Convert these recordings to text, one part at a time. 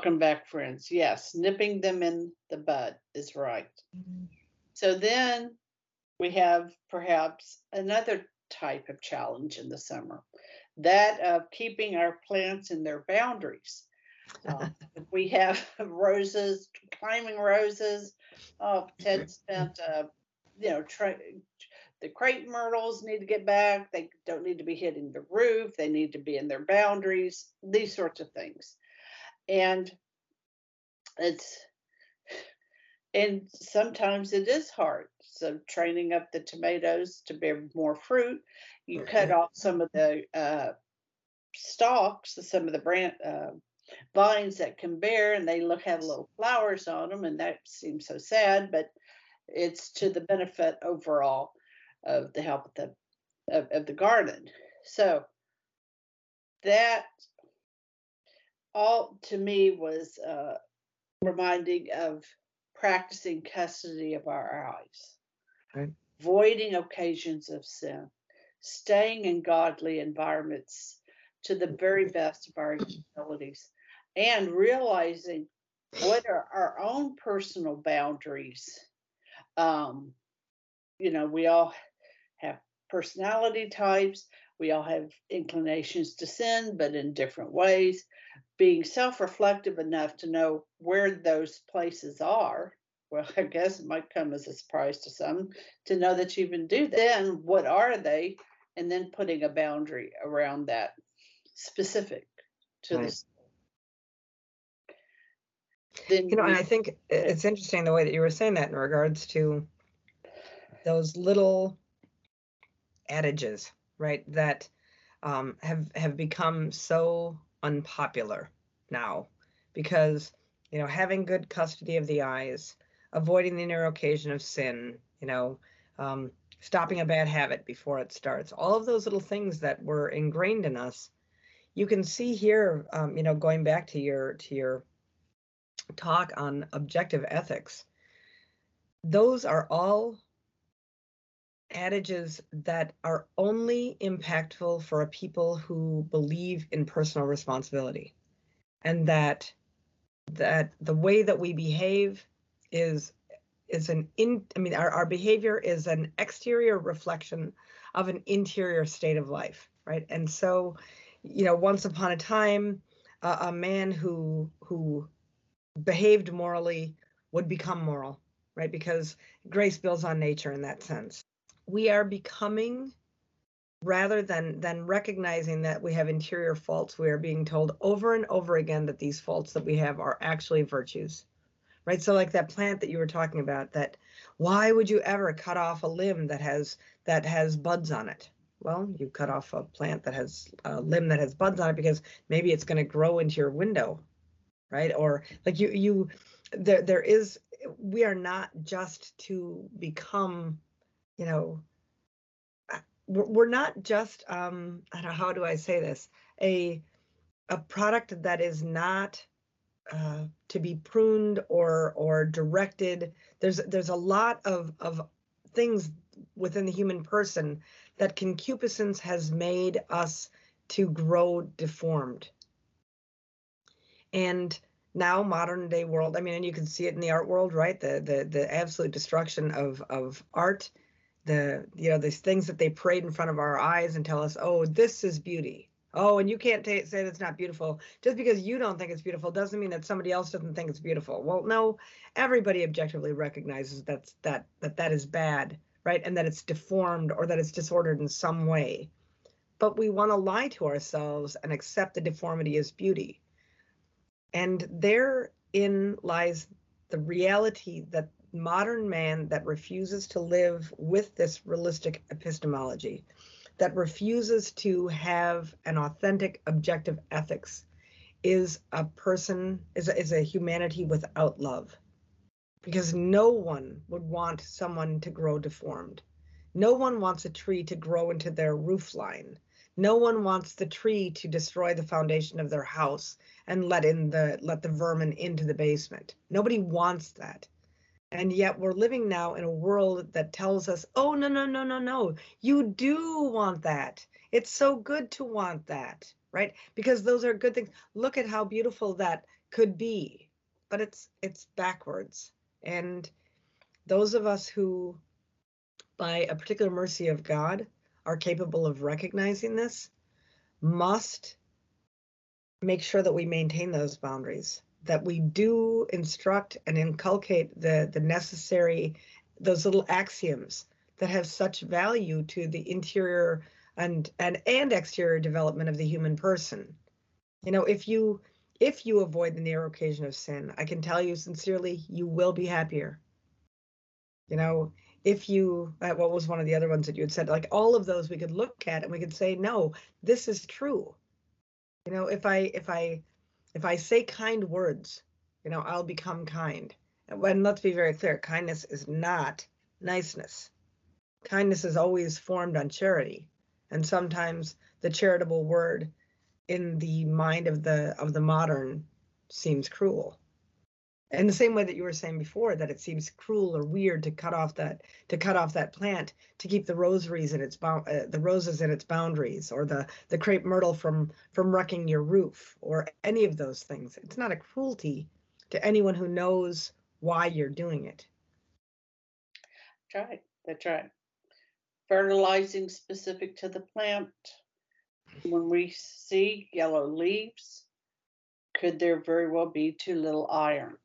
Welcome back, friends. Yes, nipping them in the bud is right. So then we have perhaps another type of challenge in the summer, that of keeping our plants in their boundaries. We have roses, climbing roses. Oh, Ted spent, the crepe myrtles need to get back. They don't need to be hitting the roof. They need to be in their boundaries, these sorts of things. And it's and sometimes it is hard. So training up the tomatoes to bear more fruit, you cut off some of the stalks, some of the vines that can bear, and they have little flowers on them, and that seems so sad, but it's to the benefit overall of the health of the garden. So that all to me was reminding of practicing custody of our eyes, Right. avoiding occasions of sin, staying in godly environments to the very best of our abilities, and realizing what are our own personal boundaries. Um, we all have personality types. We all have inclinations to sin, but in different ways. Being self reflective enough to know where those places are. Well, I guess it might come as a surprise to some to know that you even do that. Then, what are they? And then putting a boundary around that specific to Right. the. Then And I think it's interesting the way that you were saying that in regards to those little adages, right, that have become so unpopular now because, having good custody of the eyes, avoiding the inner occasion of sin, stopping a bad habit before it starts, all of those little things that were ingrained in us. You can see here, going back to your talk on objective ethics, those are all adages that are only impactful for a people who believe in personal responsibility, and that the way that we behave is our behavior is an exterior reflection of an interior state of life, right? And so, once upon a time, a man who behaved morally would become moral, right? Because grace builds on nature in that sense. We are becoming, rather than recognizing that we have interior faults, we are being told over and over again that these faults that we have are actually virtues, right? So like that plant that you were talking about, that why would you ever cut off a limb that has buds on it? Well, you cut off a plant that has a limb that has buds on it because maybe it's going to grow into your window, right? Or like there is, we are not just to become, we're not just, I don't know, how do I say this? A product that is not to be pruned or directed. There's a lot of things within the human person that concupiscence has made us to grow deformed. And now modern day world, and you can see it in the art world, right? The absolute destruction of art, these things that they parade in front of our eyes and tell us, oh, this is beauty. Oh, and you can't say that's not beautiful. Just because you don't think it's beautiful doesn't mean that somebody else doesn't think it's beautiful. Well, no, everybody objectively recognizes that is bad, right? And that it's deformed or that it's disordered in some way. But we want to lie to ourselves and accept the deformity as beauty. And therein lies the reality that modern man that refuses to live with this realistic epistemology, that refuses to have an authentic objective ethics, is a humanity without love. Because no one would want someone to grow deformed. No one wants a tree to grow into their roof line. No one wants the tree to destroy the foundation of their house and let the vermin into the basement. Nobody wants that. And yet we're living now in a world that tells us, oh, no, no, no, no, no. You do want that. It's so good to want that, right? Because those are good things. Look at how beautiful that could be, but it's backwards. And those of us who, by a particular mercy of God, are capable of recognizing this must make sure that we maintain those boundaries, that we do instruct and inculcate the necessary, those little axioms that have such value to the interior and exterior development of the human person. You know, if you avoid the narrow occasion of sin, I can tell you sincerely, you will be happier. You know, if you, what was one of the other ones that you had said, like all of those we could look at and we could say, no, this is true. You know, if I say kind words, you know, I'll become kind. And let's be very clear, kindness is not niceness. Kindness is always formed on charity. And sometimes the charitable word in the mind of the modern seems cruel. In the same way that you were saying before, that it seems cruel or weird to cut off that plant to keep the rosaries in its the roses in its boundaries, or the crepe myrtle from wrecking your roof, or any of those things. It's not a cruelty to anyone who knows why you're doing it. That's right. That's right. Fertilizing specific to the plant. When we see yellow leaves, could there very well be too little iron?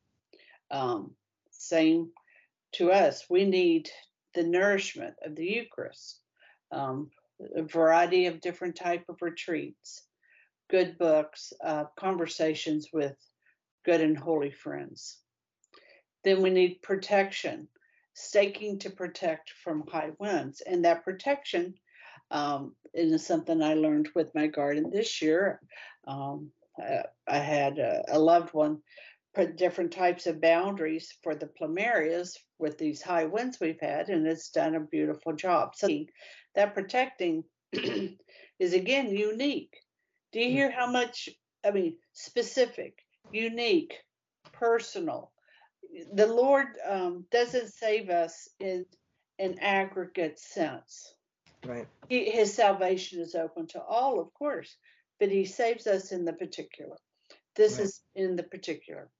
Same to us. We need the nourishment of the Eucharist, a variety of different type of retreats, good books, conversations with good and holy friends. Then we need protection, staking to protect from high winds. And that protection is something I learned with my garden this year. I had a loved one put different types of boundaries for the plumerias with these high winds we've had, and it's done a beautiful job. So that protecting is, again, unique. Do you hear how much, I mean, specific, unique, personal? The Lord doesn't save us in an aggregate sense. Right. His salvation is open to all, of course, but he saves us in the particular. This Right. is in the particular.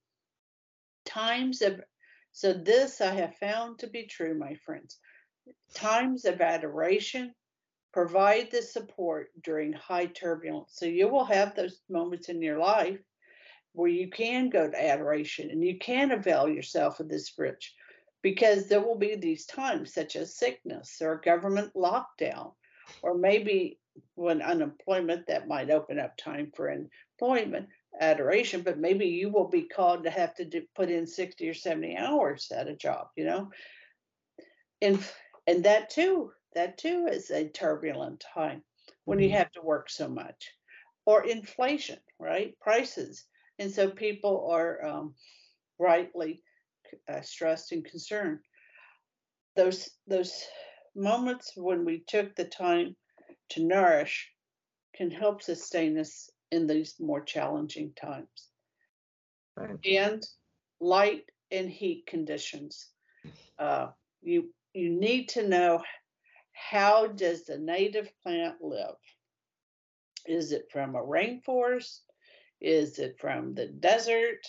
So this I have found to be true, my friends. Times of adoration provide the support during high turbulence. So you will have those moments in your life where you can go to adoration and you can avail yourself of this bridge, because there will be these times such as sickness or government lockdown, or maybe when unemployment, that might open up time for employment, adoration, but maybe you will be called to have to put in 60 or 70 hours at a job, you know, and that too is a turbulent time when you have to work so much. Or inflation, right? Prices. And so people are rightly stressed and concerned. Those moments when we took the time to nourish can help sustain us in these more challenging times. Right. And light and heat conditions. You need to know, how does the native plant live? Is it from a rainforest? Is it from the desert?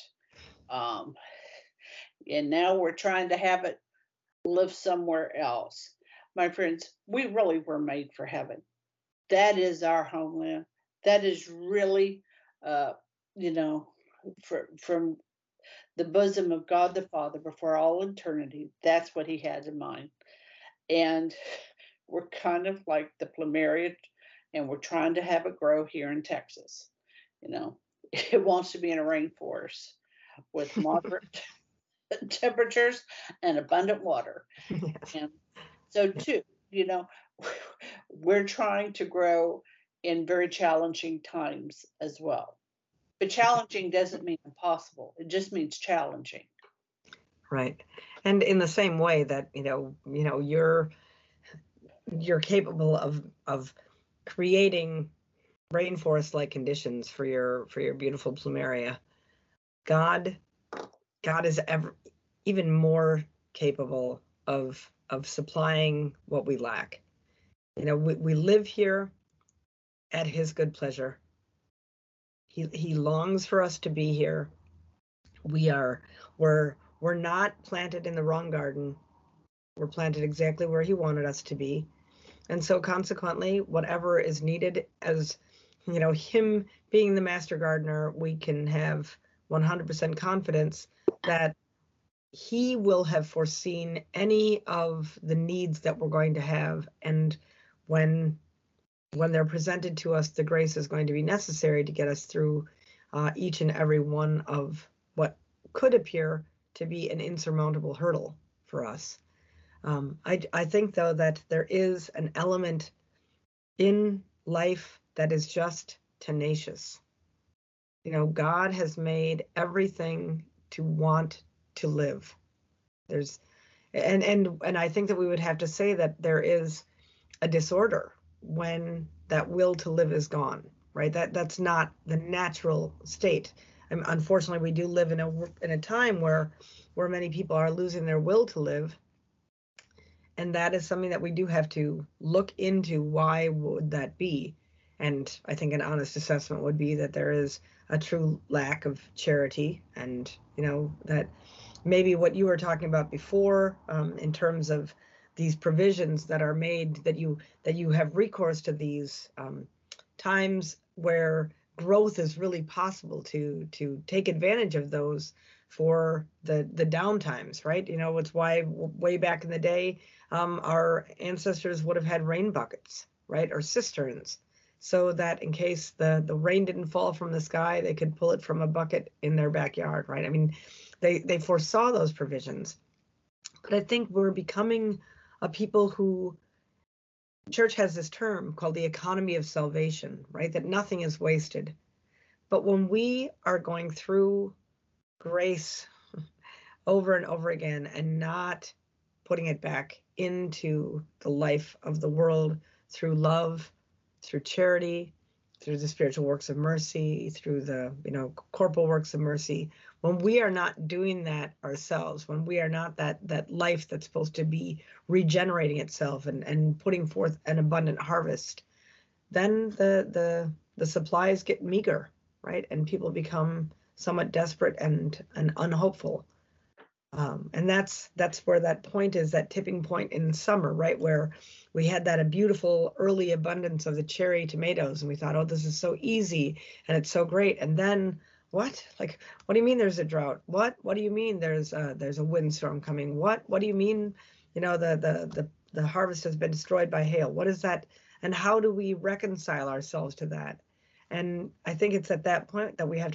And now we're trying to have it live somewhere else. My friends, we really were made for heaven. That is our homeland. That is really, you know, from the bosom of God the Father before all eternity. That's what he had in mind. And we're kind of like the plumeria, and we're trying to have it grow here in Texas. You know, it wants to be in a rainforest with moderate temperatures and abundant water. Yes. And so, too, you know, we're trying to grow in very challenging times as well. But challenging doesn't mean impossible. It just means challenging. Right. And in the same way that, you're capable of creating rainforest-like conditions for your beautiful plumeria, God is even more capable of supplying what we lack. You know, we live here at his good pleasure. He longs for us to be here. We're not planted in the wrong garden. We're planted exactly where he wanted us to be. And so consequently, whatever is needed, as him being the master gardener, we can have 100% confidence that he will have foreseen any of the needs that we're going to have. And when they're presented to us, the grace is going to be necessary to get us through each and every one of what could appear to be an insurmountable hurdle for us. I think, though, that there is an element in life that is just tenacious. God has made everything to want to live. And I think that we would have to say that there is a disorder when that will to live is gone, right? That's not the natural state. Unfortunately, we do live in a time where many people are losing their will to live, and that is something that we do have to look into. Why would that be? And I think an honest assessment would be that there is a true lack of charity, and that maybe what you were talking about before, in terms of these provisions that are made, that you have recourse to these times where growth is really possible, to take advantage of those for the downtimes, right? It's why way back in the day, our ancestors would have had rain buckets, right, or cisterns, so that in case the rain didn't fall from the sky, they could pull it from a bucket in their backyard, right? I mean, they foresaw those provisions. But I think we're becoming a people who, church has this term called the economy of salvation, right? That nothing is wasted. But when we are going through grace over and over again and not putting it back into the life of the world through love, through charity, through the spiritual works of mercy, through the corporal works of mercy, when we are not doing that ourselves, when we are not that life that's supposed to be regenerating itself and putting forth an abundant harvest, then the supplies get meager, right? And people become somewhat desperate and unhopeful. And that's where that point is, that tipping point in summer, right? Where we had that beautiful early abundance of the cherry tomatoes, and we thought, oh, this is so easy and it's so great. And then what? Like, what do you mean there's a drought? What do you mean there's a windstorm coming? What do you mean, the harvest has been destroyed by hail? What is that? And how do we reconcile ourselves to that? And I think it's at that point that we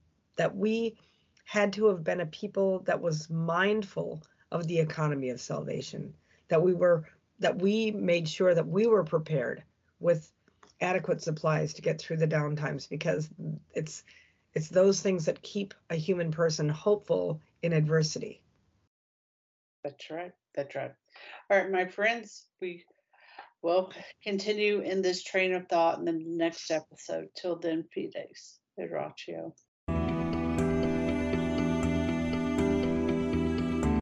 had to have been a people that was mindful of the economy of salvation, that we made sure that we were prepared with adequate supplies to get through the downtimes, because it's those things that keep a human person hopeful in adversity. That's right. All right, my friends, we will continue in this train of thought in the next episode. Till then, fides, Oratio.